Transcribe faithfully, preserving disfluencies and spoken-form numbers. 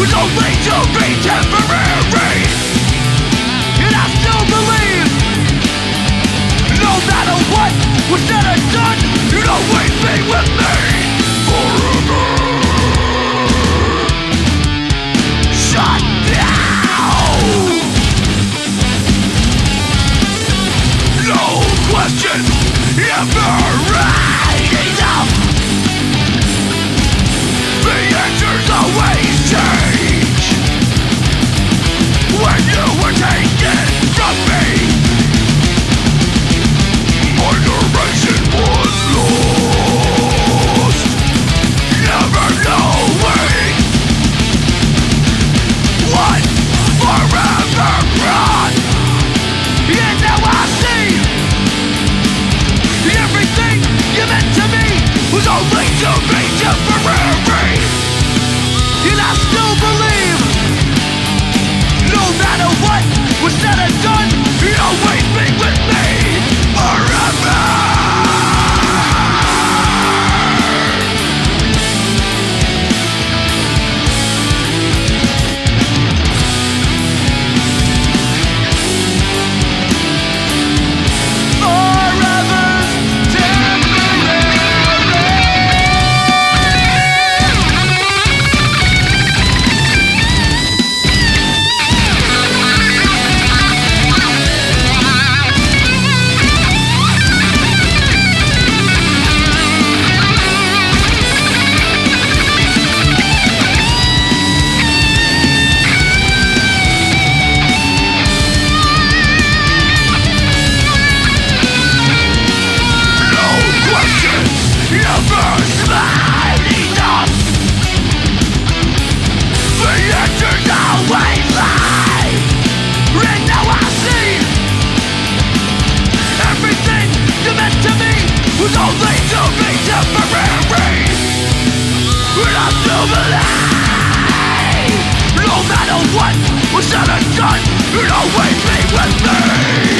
was only to be temporary. And I still believe, no matter what was said and done, you'd always be with me forever. Shut down. No question ever enough. The answers always change when you were taken from me. My direction was lost, never knowing what forever brought. And now I see everything you meant to me was only to be temporary. And I still believe, no matter what was said and done, you'd always be with me forever. Was only to be temporary. And I still believe, no matter what was said and done, you'd always be with me.